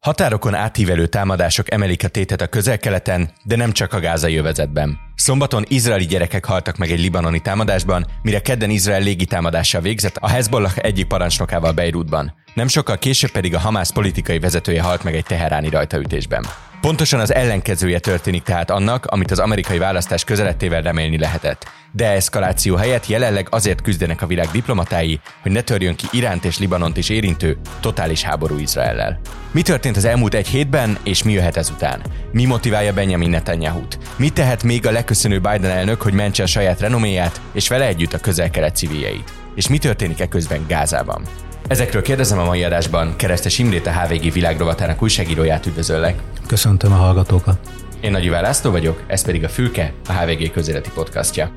Határokon átívelő támadások emelik a tétet a Közel-Keleten, de nem csak a gázai övezetben. Szombaton izraeli gyerekek haltak meg egy libanoni támadásban, mire kedden Izrael légitámadással végzett a Hezbollah egyik parancsnokával Beirutban. Nem sokkal később pedig a Hamász politikai vezetője halt meg egy teheráni rajtaütésben. Pontosan az ellenkezője történik tehát annak, amit az amerikai választás közelettével remélni lehetett. De-eszkaláció helyett jelenleg azért küzdenek a világ diplomatái, hogy ne törjön ki Iránt és Libanont is érintő totális háború Izraellel. Mi történt az elmúlt egy hétben, és mi jöhet ezután? Mi motiválja Benjamin Netanyahut? Mit tehet még a leköszönő Biden elnök, hogy mentse a saját renoméját, és vele együtt a Közel-Kelet civiljeit? És mi történik eközben Gázában? Ezekről kérdezem a mai adásban Keresztes Imrét, a HVG világrovatának újságíróját. Üdvözöllek! Köszöntöm a hallgatókat! Én Nagy Iván László vagyok, ez pedig a Fülke, a HVG közéleti podcastja.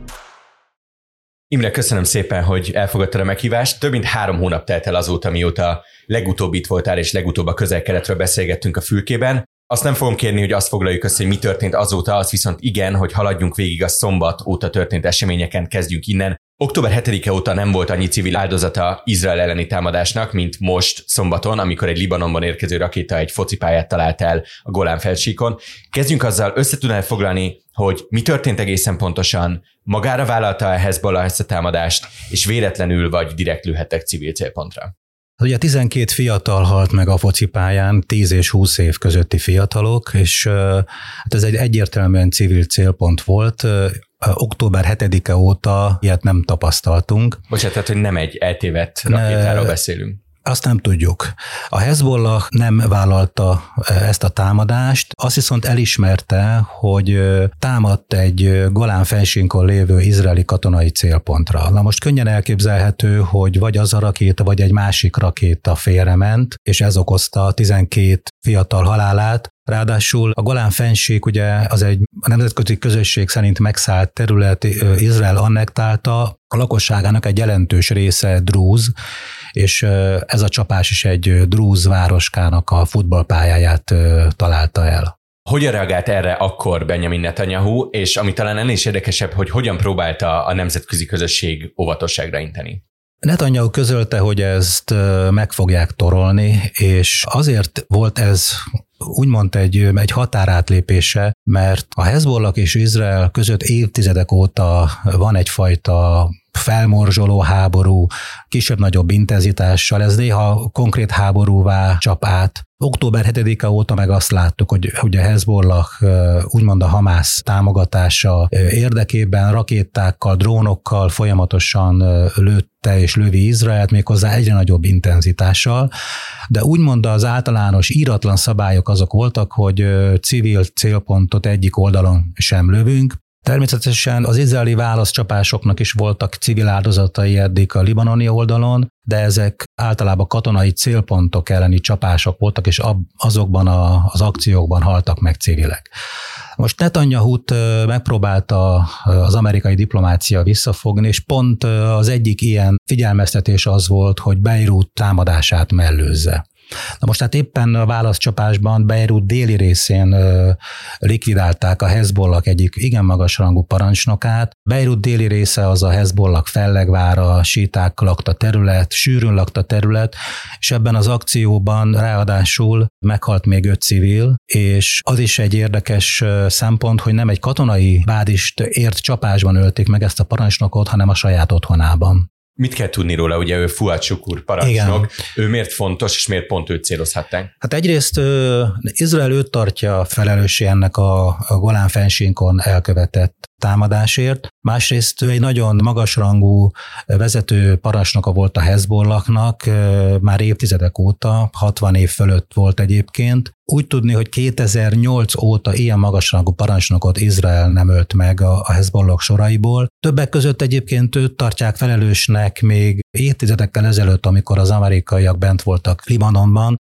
Imre, köszönöm szépen, hogy elfogadtad a meghívást. Több mint 3 hónap telt el azóta, mióta legutóbb itt voltál, és legutóbb a Közel-Keletről beszélgettünk a Fülkében. Azt nem fogom kérni, hogy azt foglaljuk össze, hogy mi történt azóta, az viszont igen, hogy haladjunk végig a szombat óta történt eseményeken, kezdjünk innen. Október 7-e óta nem volt annyi civil áldozata Izrael elleni támadásnak, mint most szombaton, amikor egy Libanonban érkező rakéta egy focipályát talált el a Golán-felsíkon. Kezdjünk azzal, össze tudnál foglalni, hogy mi történt egészen pontosan, magára vállalta a Hezbollah ezt a támadást, és véletlenül vagy direkt lőhettek civil célpontra? Ugye 12 fiatal halt meg a focipályán, 10 és 20 év közötti fiatalok, és hát ez egy egyértelműen civil célpont volt. Október 7-e óta ilyet nem tapasztaltunk. Bocsánat, tehát, hogy nem egy eltévedt rakétáról beszélünk. Azt nem tudjuk. A Hezbollah nem vállalta ezt a támadást, azt viszont elismerte, hogy támadt egy Golán-fensíkon lévő izraeli katonai célpontra. Na most könnyen elképzelhető, hogy vagy az a rakéta, vagy egy másik rakéta félrement, és ez okozta 12 fiatal halálát. Ráadásul a Golán-fennsík ugye az egy a nemzetközi közösség szerint megszállt terület, Izrael annektálta, a lakosságának egy jelentős része drúz, és ez a csapás is egy drúz városkának a futballpályáját találta el. Hogyan reagált erre akkor Benjamin Netanyahu, és ami talán ennél is érdekesebb, hogy hogyan próbálta a nemzetközi közösség óvatosságra inteni? Netanyahu közölte, hogy ezt meg fogják torolni, és azért volt ez úgymond egy határátlépése, mert a Hezbollah és Izrael között évtizedek óta van egyfajta felmorzsoló háború, kisebb-nagyobb intenzitással, ez néha konkrét háborúvá csap át. Október 7-e óta meg azt láttuk, hogy a Hezbollah úgymond a Hamász támogatása érdekében rakétákkal, drónokkal folyamatosan lőtte és lövi Izraelt, méghozzá egyre nagyobb intenzitással, de úgymond az általános íratlan szabályok azok voltak, hogy civil célpontot egyik oldalon sem lövünk. Természetesen az izraeli válaszcsapásoknak is voltak civil áldozatai eddig a libanoni oldalon, de ezek általában katonai célpontok elleni csapások voltak, és azokban az akciókban haltak meg civilek. Most Netanyahut megpróbálta az amerikai diplomácia visszafogni, és pont az egyik ilyen figyelmeztetés az volt, hogy Beirut támadását mellőzze. Na most hát éppen a válaszcsapásban Beirut déli részén likvidálták a Hezbollah egyik igen magasrangú parancsnokát. Beirut déli része az a Hezbollah fellegvára, síták lakta terület, sűrűn lakta terület, és ebben az akcióban ráadásul meghalt még 5 civil, és az is egy érdekes szempont, hogy nem egy katonai bázist ért csapásban ölték meg ezt a parancsnokot, hanem a saját otthonában. Mit kell tudni róla? Ugye ő Fuad Shukur parancsnok. Igen. Ő miért fontos, és miért pont őt célozhatták? Hát egyrészt Izrael őt tartja felelőssé ennek a Golán-fensíkon elkövetett támadásért. Másrészt ő egy nagyon magasrangú vezető parancsnoka volt a Hezbollahnak, már évtizedek óta, 60 év fölött volt egyébként. Úgy tudni, hogy 2008 óta ilyen magasrangú parancsnokot Izrael nem ölt meg a Hezbollah soraiból. Többek között egyébként őt tartják felelősnek még évtizedekkel ezelőtt, amikor az amerikaiak bent voltak Libanonban.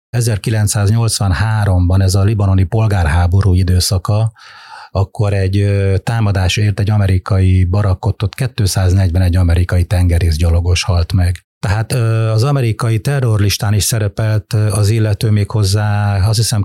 1983-ban ez a libanoni polgárháború időszaka, akkor egy támadás ért egy amerikai barakkot, ott 241 amerikai tengerészgyalogos halt meg. Tehát az amerikai terrorlistán is szerepelt az illető, méghozzá azt hiszem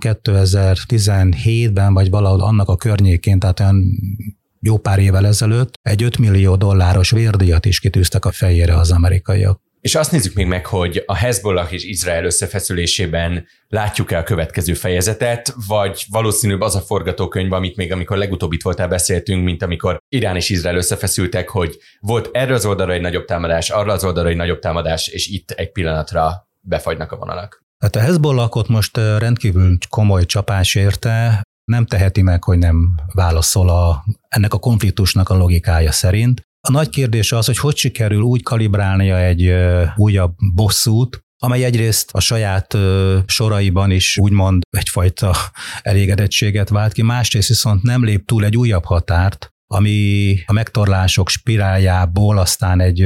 2017-ben, vagy valahol annak a környékén, tehát olyan jó pár évvel ezelőtt egy $5 millió vérdíjat is kitűztek a fejére az amerikaiak. És azt nézzük még meg, hogy a Hezbollah és Izrael összefeszülésében látjuk-e a következő fejezetet, vagy valószínűbb az a forgatókönyv, amit még amikor legutóbb itt voltál beszéltünk, mint amikor Irán és Izrael összefeszültek, hogy volt erre az oldalra egy nagyobb támadás, arra az oldalra egy nagyobb támadás, és itt egy pillanatra befagynak a vonalak. Hát a Hezbollahot most rendkívül komoly csapás érte, nem teheti meg, hogy nem válaszol ennek a konfliktusnak a logikája szerint. A nagy kérdés az, hogy sikerül úgy kalibrálnia egy újabb bosszút, amely egyrészt a saját soraiban is úgymond egyfajta elégedettséget vált ki, másrészt viszont nem lép túl egy újabb határt, ami a megtorlások spiráljából aztán egy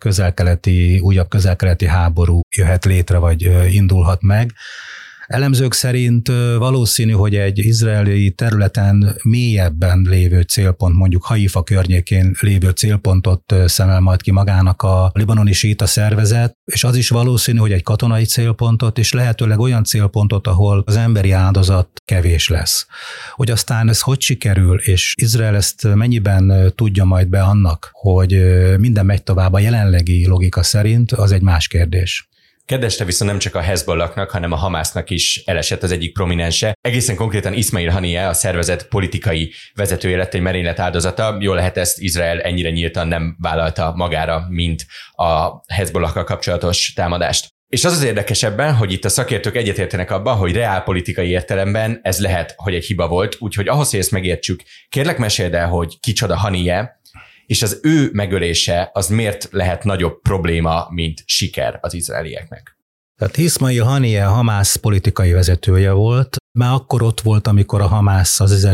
újabb közel-keleti háború jöhet létre, vagy indulhat meg. Elemzők szerint valószínű, hogy egy izraeli területen mélyebben lévő célpont, mondjuk Haifa környékén lévő célpontot szemel majd ki magának a libanoni síita szervezet, és az is valószínű, hogy egy katonai célpontot, és lehetőleg olyan célpontot, ahol az emberi áldozat kevés lesz. Hogy aztán ez hogy sikerül, és Izrael ezt mennyiben tudja majd be annak, hogy minden megy tovább a jelenlegi logika szerint, az egy más kérdés. Kedeste viszont nem csak a Hezbollahnak, hanem a Hamásznak is elesett az egyik prominense. Egészen konkrétan Ismail Haniyeh, a szervezet politikai vezetője lett egy merénylet áldozata. Jól lehet, ezt Izrael ennyire nyíltan nem vállalta magára, mint a Hezbollakkal kapcsolatos támadást. És az érdekesebben, hogy itt a szakértők egyetértenek abban, hogy reálpolitikai értelemben ez lehet, hogy egy hiba volt, úgyhogy ahhoz, hogy ezt megértsük, kérlek meséld el, hogy kicsoda Haniyeh, és az ő megölése az miért lehet nagyobb probléma, mint siker az izraelieknek? Tehát Ismail Haniyeh a Hamász politikai vezetője volt. Már akkor ott volt, amikor a Hamász az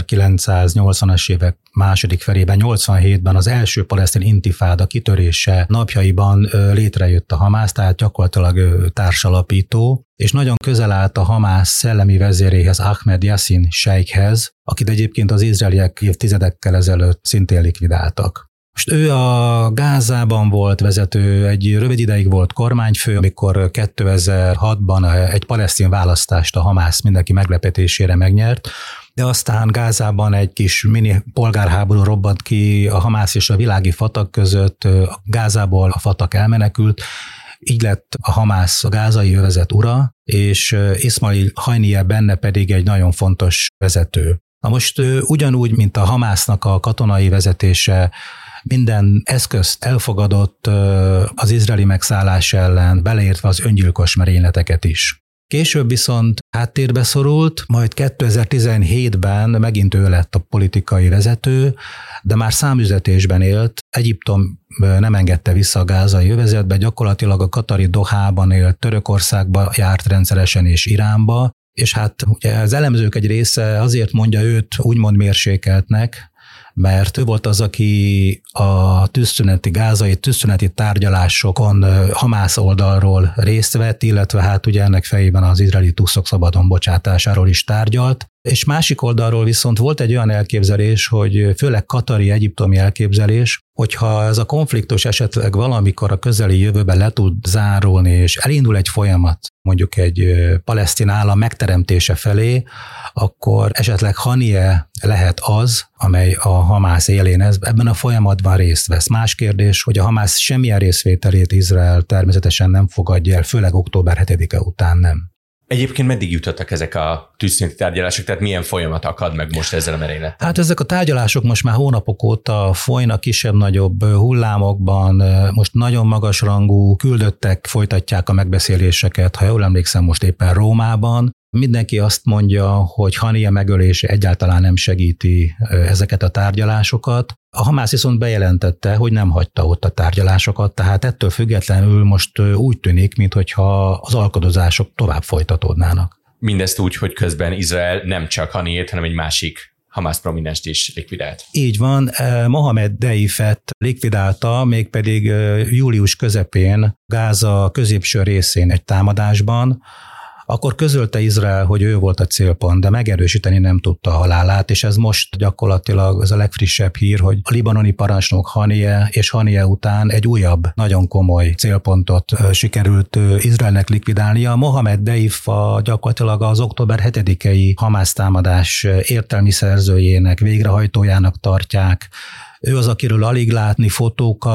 1980-as évek második felében, 87-ben az első palesztin intifáda kitörése napjaiban létrejött a Hamász, tehát gyakorlatilag társalapító, és nagyon közel állt a Hamász szellemi vezéréhez, Ahmed Yassin Sheikhhez, akit egyébként az izraeliek évtizedekkel ezelőtt szintén likvidáltak. Most ő a Gázában volt vezető, egy rövid ideig volt kormányfő, amikor 2006-ban egy palesztin választást a Hamász mindenki meglepetésére megnyert, de aztán Gázában egy kis mini polgárháború robbant ki a Hamász és a világi Fatah között, Gázából a Fatah elmenekült, így lett a Hamász a gázai övezet ura, és Ismail Haniyeh benne pedig egy nagyon fontos vezető. Na most ugyanúgy, mint a Hamásznak a katonai vezetése, minden eszközt elfogadott az izraeli megszállás ellen, beleértve az öngyilkos merényleteket is. Később viszont háttérbe szorult, majd 2017-ben megint ő lett a politikai vezető, de már számüzetésben élt. Egyiptom nem engedte vissza a gázai övezetbe, gyakorlatilag a katari Dohában élt, Törökországba járt rendszeresen és Iránba, és hát ugye az elemzők egy része azért mondja őt úgymond mérsékeltnek, mert ő volt az, aki a gázai tűzszüneti tárgyalásokon Hamász oldalról részt vett, illetve hát ugye ennek fejében az izraeli túszok szabadon bocsátásáról is tárgyalt. És másik oldalról viszont volt egy olyan elképzelés, hogy főleg katari, egyiptomi elképzelés, hogyha ez a konfliktus esetleg valamikor a közeli jövőben le tud zárulni, és elindul egy folyamat, mondjuk egy palesztin állam megteremtése felé, akkor esetleg Haniyeh lehet az, amely a Hamász élén ebben a folyamatban részt vesz. Más kérdés, hogy a Hamász semmilyen részvételét Izrael természetesen nem fogadja el, főleg október 7-e után nem. Egyébként meddig jutottak ezek a tűzszüneti tárgyalások, tehát milyen folyamat akad meg most ezzel a merénylettel? Hát ezek a tárgyalások most már hónapok óta folynak kisebb-nagyobb hullámokban, most nagyon magasrangú küldöttek folytatják a megbeszéléseket, ha jól emlékszem, most éppen Rómában. Mindenki azt mondja, hogy Haniyeh megölése egyáltalán nem segíti ezeket a tárgyalásokat. A Hamász viszont bejelentette, hogy nem hagyta ott a tárgyalásokat, tehát ettől függetlenül most úgy tűnik, mintha az alkudozások tovább folytatódnának. Mindezt úgy, hogy közben Izrael nem csak Haniyeh-t, hanem egy másik Hamász prominenst is likvidált. Így van, Mohamed Deifet likvidálta, mégpedig július közepén Gáza középső részén egy támadásban. Akkor közölte Izrael, hogy ő volt a célpont, de megerősíteni nem tudta a halálát, és ez most gyakorlatilag az a legfrissebb hír, hogy a libanoni parancsnok Haniyeh és Haniyeh után egy újabb, nagyon komoly célpontot sikerült Izraelnek likvidálnia. Mohamed Deif gyakorlatilag az október 7-i Hamász támadás értelmi szerzőjének, végrehajtójának tartják. Ő az, akiről alig látni fotókat,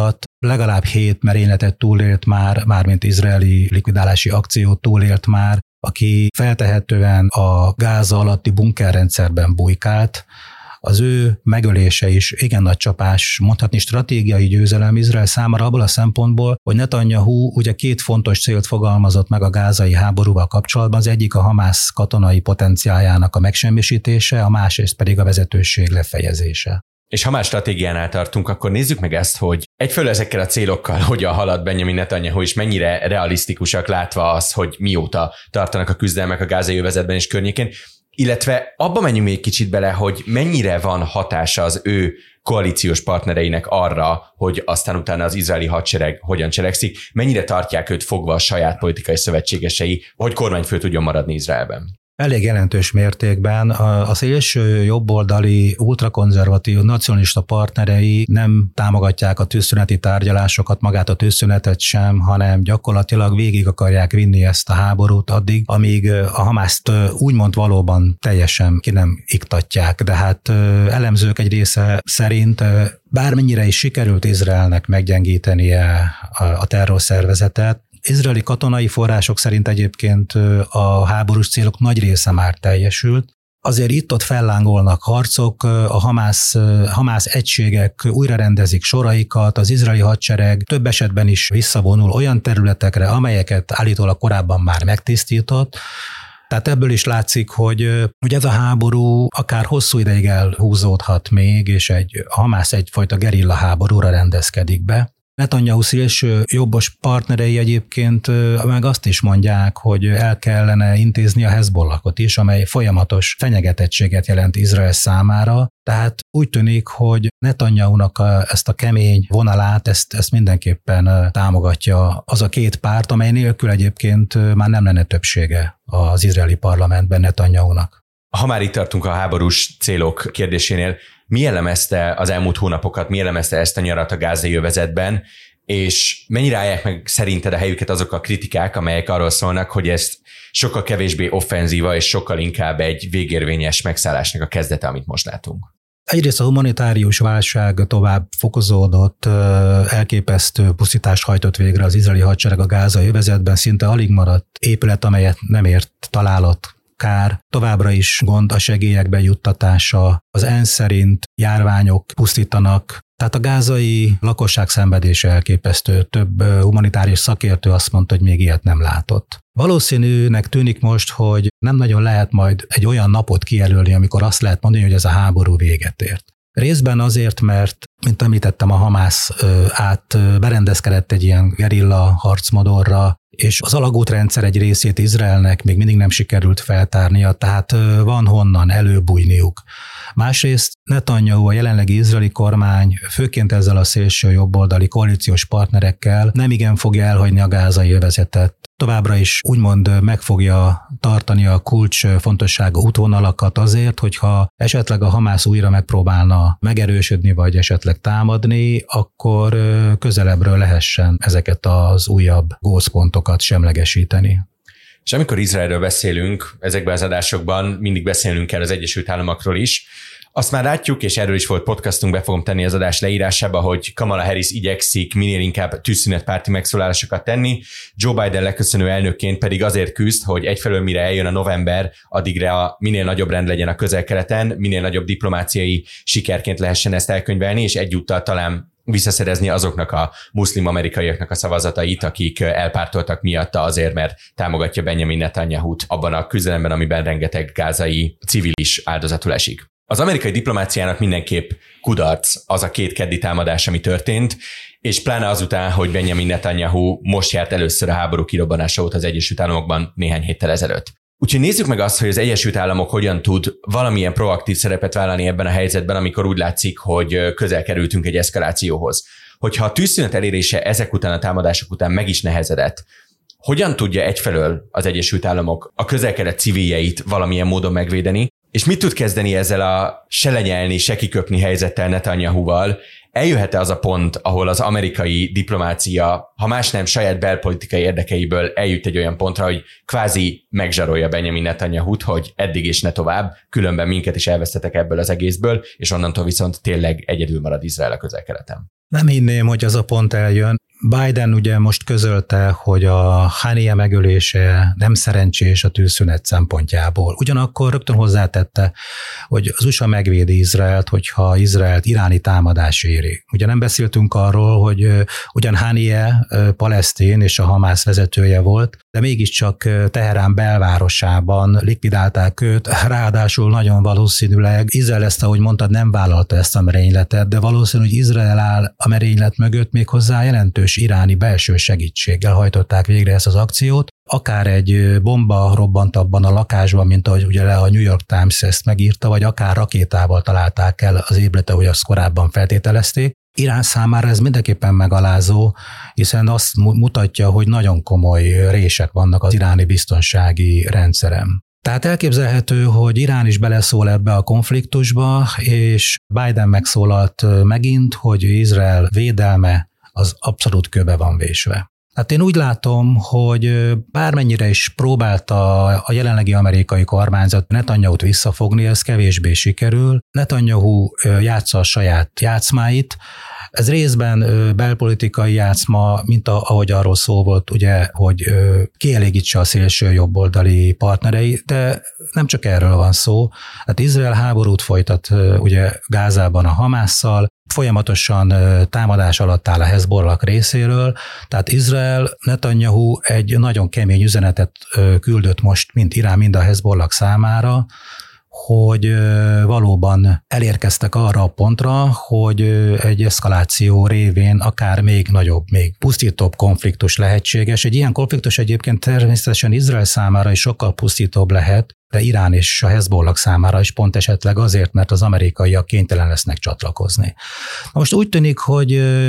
legalább 7 merényletet túlélt mármint izraeli likvidálási akciót túlélt már, aki feltehetően a Gáza alatti bunkerrendszerben bujkált. Az ő megölése is igen nagy csapás, mondhatni stratégiai győzelem Izrael számára abból a szempontból, hogy Netanyahu ugye 2 fontos célt fogalmazott meg a gázai háborúval kapcsolatban, az egyik a Hamász katonai potenciáljának a megsemmisítése, a másrészt pedig a vezetőség lefejezése. És ha már stratégiánál tartunk, akkor nézzük meg ezt, hogy egyfelől ezekkel a célokkal hogyan halad Benjamin Netanyahu, és mennyire realisztikusak látva az, hogy mióta tartanak a küzdelmek a gázai övezetben és környékén, illetve abba menjünk még kicsit bele, hogy mennyire van hatása az ő koalíciós partnereinek arra, hogy aztán utána az izraeli hadsereg hogyan cselekszik, mennyire tartják őt fogva a saját politikai szövetségesei, hogy kormányfő tudjon maradni Izraelben. Elég jelentős mértékben a szélső jobboldali, ultrakonzervatív, nacionalista partnerei nem támogatják a tűzszüneti tárgyalásokat, magát a tűzszünetet sem, hanem gyakorlatilag végig akarják vinni ezt a háborút addig, amíg a Hamászt úgymond valóban teljesen ki nem iktatják. De hát elemzők egy része szerint bármennyire is sikerült Izraelnek meggyengítenie a terrorszervezetet, izraeli katonai források szerint egyébként a háborús célok nagy része már teljesült. Azért itt-ott fellángolnak harcok, a Hamász egységek újra rendezik soraikat, az izraeli hadsereg több esetben is visszavonul olyan területekre, amelyeket állítólag korábban már megtisztított. Tehát ebből is látszik, hogy ez a háború akár hosszú ideig elhúzódhat még, és a Hamász egyfajta gerilla háborúra rendezkedik be. Netanyahu szélső jobbos partnerei egyébként meg azt is mondják, hogy el kellene intézni a Hezbollahot is, amely folyamatos fenyegetettséget jelent Izrael számára. Tehát úgy tűnik, hogy Netanyahunak ezt a kemény vonalát, ezt mindenképpen támogatja az a 2 párt, amely nélkül egyébként már nem lenne többsége az izraeli parlamentben Netanyahunak. Ha már itt tartunk a háborús célok kérdésénél, mi jellemezte az elmúlt hónapokat, mi jellemezte ezt a nyarat a gázai övezetben, és mennyire állják meg szerinted a helyüket azok a kritikák, amelyek arról szólnak, hogy ez sokkal kevésbé offenzíva, és sokkal inkább egy végérvényes megszállásnak a kezdete, amit most látunk? Egyrészt a humanitárius válság tovább fokozódott, elképesztő pusztítást hajtott végre az izraeli hadsereg a gázai övezetben, szinte alig maradt épület, amelyet nem ért találat, kár, továbbra is gond a segélyek bejuttatása, az ENSZ szerint járványok pusztítanak, tehát a gázai lakosság szenvedése elképesztő. Több humanitárius szakértő azt mondta, hogy még ilyet nem látott. Valószínűnek tűnik most, hogy nem nagyon lehet majd egy olyan napot kijelölni, amikor azt lehet mondani, hogy ez a háború véget ért. Részben azért, mert, mint említettem, a Hamász berendezkedett egy ilyen gerilla harcmodorra, és az alagútrendszer egy részét Izraelnek még mindig nem sikerült feltárnia, tehát van honnan előbújniuk. Másrészt Netanyahu, a jelenlegi izraeli kormány, főként ezzel a szélső jobboldali koalíciós partnerekkel nem igen fogja elhagyni a gázai övezetet. Továbbra is úgymond meg fogja tartani a kulcs fontosságú útvonalakat azért, hogyha esetleg a Hamász újra megpróbálna megerősödni, vagy esetleg támadni, akkor közelebbről lehessen ezeket az újabb gócpontokat semlegesíteni. És amikor Izraelről beszélünk, ezekben az adásokban mindig beszélnünk kell az Egyesült Államokról is. Azt már látjuk, és erről is volt podcastunk, be fogom tenni az adás leírásába, hogy Kamala Harris igyekszik minél inkább tűzszünetpárti megszólalásokat tenni. Joe Biden leköszönő elnökként pedig azért küzd, hogy egyfelől mire eljön a november, addigra minél nagyobb rend legyen a Közel-Keleten, minél nagyobb diplomáciai sikerként lehessen ezt elkönyvelni, és egyúttal talán visszaszerezni azoknak a muszlim amerikaiaknak a szavazatait, akik elpártoltak miatta azért, mert támogatja Benjamin Netanyahut abban a küzdelemben, amiben rengeteg gázai civil is áldozatul esik. Az amerikai diplomáciának mindenképp kudarc az a 2 keddi támadás, ami történt, és pláne azután, hogy Benjamin Netanyahu most járt először a háború kirobbanása óta az Egyesült Államokban néhány héttel ezelőtt. Úgyhogy nézzük meg azt, hogy az Egyesült Államok hogyan tud valamilyen proaktív szerepet vállalni ebben a helyzetben, amikor úgy látszik, hogy közel kerültünk egy eszkalációhoz. Hogyha a tűzszünet elérése ezek után a támadások után meg is nehezedett, hogyan tudja egyfelől az Egyesült Államok a Közel-Kelet civiljeit valamilyen módon megvédeni, és mit tud kezdeni ezzel a se lenyelni, se kiköpni helyzettel Netanyahuval? Eljöhet-e az a pont, ahol az amerikai diplomácia, ha más nem saját belpolitikai érdekeiből eljut egy olyan pontra, hogy kvázi megzsarolja Benjamin Netanyahut, hogy eddig és ne tovább, különben minket is elvesztetek ebből az egészből, és onnantól viszont tényleg egyedül marad Izrael a Közel-Keleten? Nem hinném, hogy az a pont eljön. Biden ugye most közölte, hogy a Haniyeh megölése nem szerencsés a tűzszünet szempontjából. Ugyanakkor rögtön hozzátette, hogy az USA megvédi Izraelt, hogyha Izraelt iráni támadás éri. Ugye nem beszéltünk arról, hogy ugyan Haniyeh palesztin és a Hamász vezetője volt, de mégiscsak Teherán belvárosában likvidálták őt, ráadásul nagyon valószínűleg Izrael ezt, ahogy mondtad, nem vállalta ezt a merényletet, de valószínű, hogy Izrael áll a merénylet mögött, méghozzá jelentős iráni belső segítséggel hajtották végre ezt az akciót. Akár egy bomba robbant abban a lakásban, mint ahogy ugye a New York Times ezt megírta, vagy akár rakétával találták el az épületet, ahogy azt korábban feltételezték. Irán számára ez mindenképpen megalázó, hiszen azt mutatja, hogy nagyon komoly rések vannak az iráni biztonsági rendszerem. Tehát elképzelhető, hogy Irán is beleszól ebbe a konfliktusba, és Biden megszólalt megint, hogy Izrael védelme az abszolút kőbe van vésve. Hát én úgy látom, hogy bármennyire is próbálta a jelenlegi amerikai kormányzat Netanyahut visszafogni, ez kevésbé sikerül. Netanyahu játsza a saját játszmáit. Ez részben belpolitikai játszma, mint ahogy arról szó volt, ugye, hogy kielégítse a szélső jobboldali partnerei, de nem csak erről van szó. Hát Izrael háborút folytat ugye Gázában a Hamásszal, folyamatosan támadás alatt áll a Hezbollah részéről, tehát Izrael, Netanyahu egy nagyon kemény üzenetet küldött most mind Irán, mind a Hezbollah számára, hogy valóban elérkeztek arra a pontra, hogy egy eszkaláció révén akár még nagyobb, még pusztítóbb konfliktus lehetséges. Egy ilyen konfliktus egyébként természetesen Izrael számára is sokkal pusztítóbb lehet, de Irán és a Hezbollah számára is pont esetleg azért, mert az amerikaiak kénytelen lesznek csatlakozni. Most úgy tűnik, hogy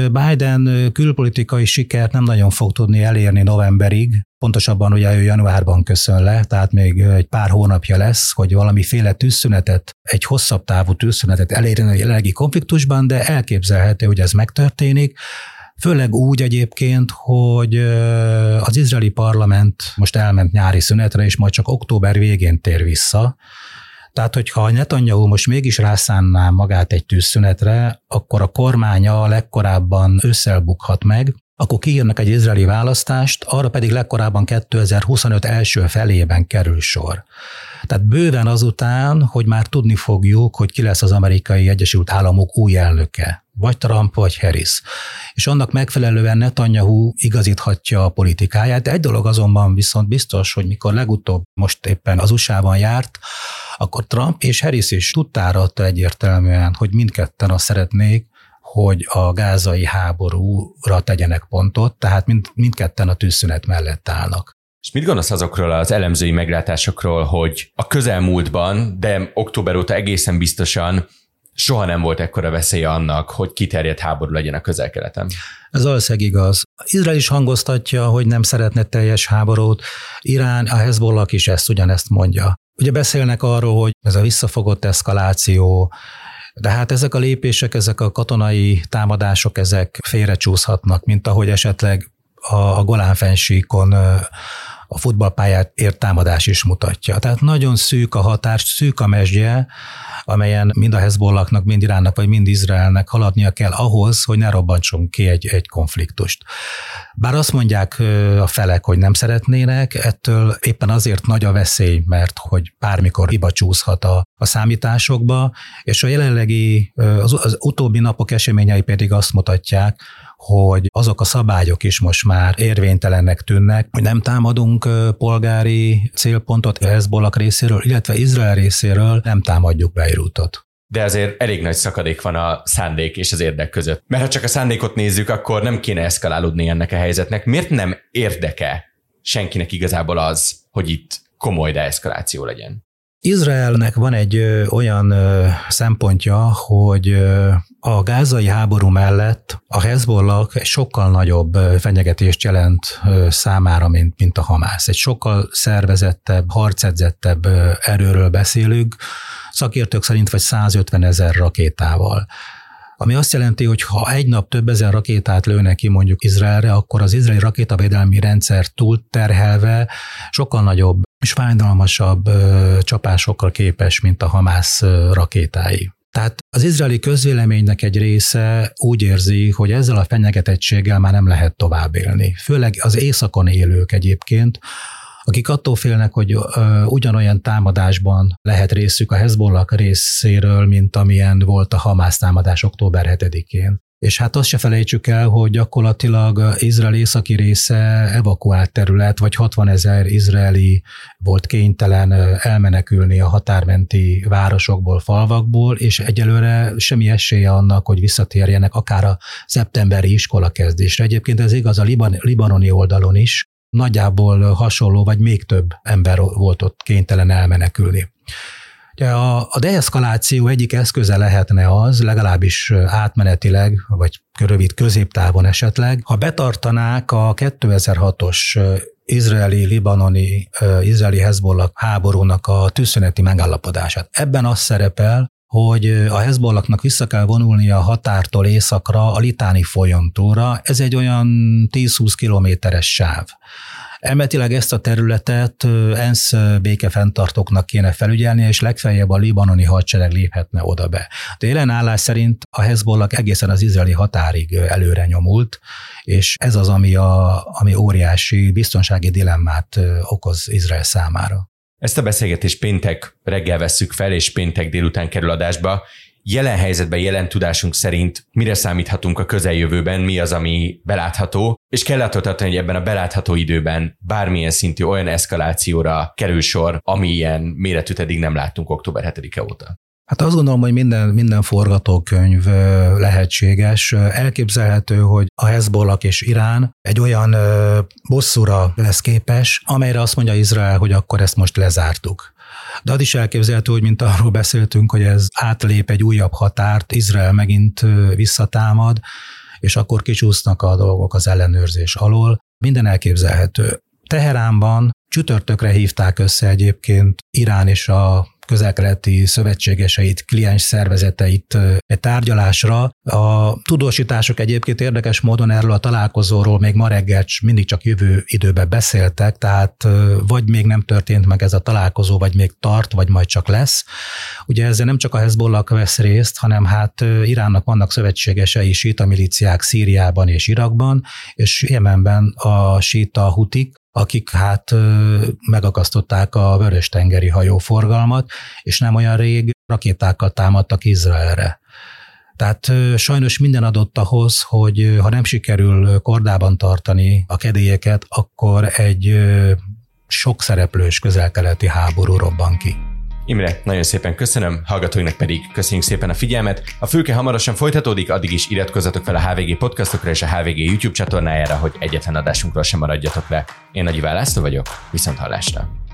Biden külpolitikai sikert nem nagyon fog tudni elérni novemberig, pontosabban ugye ő januárban köszön le, tehát még egy pár hónapja lesz, hogy valamiféle tűzszünetet, egy hosszabb távú tűzszünetet elérni a jelenlegi konfliktusban, de elképzelhető, hogy ez megtörténik. Főleg úgy egyébként, hogy az izraeli parlament most elment nyári szünetre, és majd csak október végén tér vissza. Tehát, hogyha Netanyahu most mégis rászánná magát egy tűzszünetre, akkor a kormánya legkorábban ősszel bukhat meg, akkor kiírnak egy izraeli választást, arra pedig legkorábban 2025 első felében kerül sor. Tehát bőven azután, hogy már tudni fogjuk, hogy ki lesz az Amerikai Egyesült Államok új elnöke, vagy Trump, vagy Harris. És annak megfelelően Netanyahu igazíthatja a politikáját. De egy dolog azonban viszont biztos, hogy mikor legutóbb most éppen az USA-ban járt, akkor Trump és Harris is tudtára adta egyértelműen, hogy mindketten azt szeretnék, hogy a gázai háborúra tegyenek pontot, tehát mindketten a tűzszünet mellett állnak. És mit gondolsz azokról az elemzői meglátásokról, hogy a közelmúltban, de október óta egészen biztosan soha nem volt ekkora veszélye annak, hogy kiterjedt háború legyen a Közel-Keleten? Ez valószínűleg igaz. Izrael is hangoztatja, hogy nem szeretne teljes háborút, Irán, a Hezbollah is ugyanezt mondja. Ugye beszélnek arról, hogy ez a visszafogott eszkaláció, de hát ezek a lépések, ezek a katonai támadások, ezek félrecsúszhatnak, mint ahogy esetleg a Golán-fennsíkon a futballpályát ért támadás is mutatja. Tehát nagyon szűk a határ, szűk a mezdje, amelyen mind a Hezbollahnak, mind Iránnak, vagy mind Izraelnek haladnia kell ahhoz, hogy ne robbantson ki egy konfliktust. Bár azt mondják a felek, hogy nem szeretnének, ettől éppen azért nagy a veszély, mert hogy bármikor hiba csúszhat a számításokba, és a jelenlegi, az utóbbi napok eseményei pedig azt mutatják, hogy azok a szabályok is most már érvénytelennek tűnnek, hogy nem támadunk polgári célpontot Hezbollah részéről, illetve Izrael részéről nem támadjuk Beirutot. De azért elég nagy szakadék van a szándék és az érdek között. Mert ha csak a szándékot nézzük, akkor nem kéne eszkalálódni ennek a helyzetnek. Miért nem érdeke senkinek igazából az, hogy itt komoly deeszkaláció legyen? Izraelnek van egy olyan szempontja, hogy a gázai háború mellett a Hezbollah egy sokkal nagyobb fenyegetést jelent számára, mint a Hamász. Egy sokkal szervezettebb, harcedzettebb erőről beszélünk, szakértők szerint vagy 150 000 rakétával. Ami azt jelenti, hogy ha egy nap több ezer rakétát lőnek ki mondjuk Izraelre, akkor az izraeli rakétavédelmi rendszer túlterhelve sokkal nagyobb és fájdalmasabb csapásokkal képes, mint a Hamász rakétái. Tehát az izraeli közvéleménynek egy része úgy érzi, hogy ezzel a fenyegetettséggel már nem lehet tovább élni. Főleg az északon élők egyébként, akik attól félnek, hogy ugyanolyan támadásban lehet részük a Hezbollah részéről, mint amilyen volt a Hamász támadás október 7-én. És hát azt se felejtsük el, hogy gyakorlatilag Izrael északi része evakuált terület, vagy 60 000 izraeli volt kénytelen elmenekülni a határmenti városokból, falvakból, és egyelőre semmi esélye annak, hogy visszatérjenek akár a szeptemberi iskolakezdésre. Egyébként ez igaz a libanoni oldalon is, nagyjából hasonló, vagy még több ember volt ott kénytelen elmenekülni. A deeszkaláció egyik eszköze lehetne az, legalábbis átmenetileg, vagy rövid középtávon esetleg, ha betartanák a 2006-os izraeli Hezbollah háborúnak a tűzszüneti megállapodását. Ebben az szerepel, hogy a Hezbollahnak vissza kell vonulnia a határtól északra, a Litáni folyontóra. Ez egy olyan 10-20 kilométeres sáv. Elméletileg ezt a területet ENSZ békefenntartóknak kéne felügyelni, és legfeljebb a libanoni hadsereg léphetne oda be. De jelen állás szerint a Hezbollah egészen az izraeli határig előre nyomult, és ez az, ami óriási biztonsági dilemmát okoz Izrael számára. Ezt a beszélgetést péntek reggel vesszük fel, és péntek délután kerül adásba. Jelen helyzetben, jelen tudásunk szerint mire számíthatunk a közeljövőben, mi az, ami belátható, és kell attól tartani, hogy ebben a belátható időben bármilyen szintű olyan eszkalációra kerül sor, ami ilyen méretűt eddig nem láttunk október 7-e óta. Hát azt gondolom, hogy minden forgatókönyv lehetséges. Elképzelhető, hogy a Hezbollah és Irán egy olyan bosszúra lesz képes, amelyre azt mondja Izrael, hogy akkor ezt most lezártuk. De az is elképzelhető, hogy mint arról beszéltünk, hogy ez átlép egy újabb határt, Izrael megint visszatámad, és akkor kicsúsznak a dolgok az ellenőrzés alól. Minden elképzelhető. Teheránban csütörtökre hívták össze egyébként Irán és a közel-keleti szövetségeseit, kliens szervezeteit egy tárgyalásra. A tudósítások egyébként érdekes módon erről a találkozóról még ma reggel mindig csak jövő időben beszéltek, tehát vagy még nem történt meg ez a találkozó, vagy még tart, vagy majd csak lesz. Ugye ezzel nem csak a Hezbollah vesz részt, hanem hát Iránnak vannak szövetségesei, síta milíciák Szíriában és Irakban, és Jemenben a síta hutik, akik hát megakasztották a vörös-tengeri hajóforgalmat, és nem olyan rég rakétákkal támadtak Izraelre. Tehát sajnos minden adott ahhoz, hogy ha nem sikerül kordában tartani a kedélyeket, akkor egy sok szereplős közel-keleti háború robban ki. Imre, nagyon szépen köszönöm, hallgatóinak pedig köszönjük szépen a figyelmet. A Fülke hamarosan folytatódik, addig is iratkozzatok fel a HVG podcastokra és a HVG YouTube csatornájára, hogy egyetlen adásunkról sem maradjatok le. Én Nagy Iván László vagyok, viszont hallásra!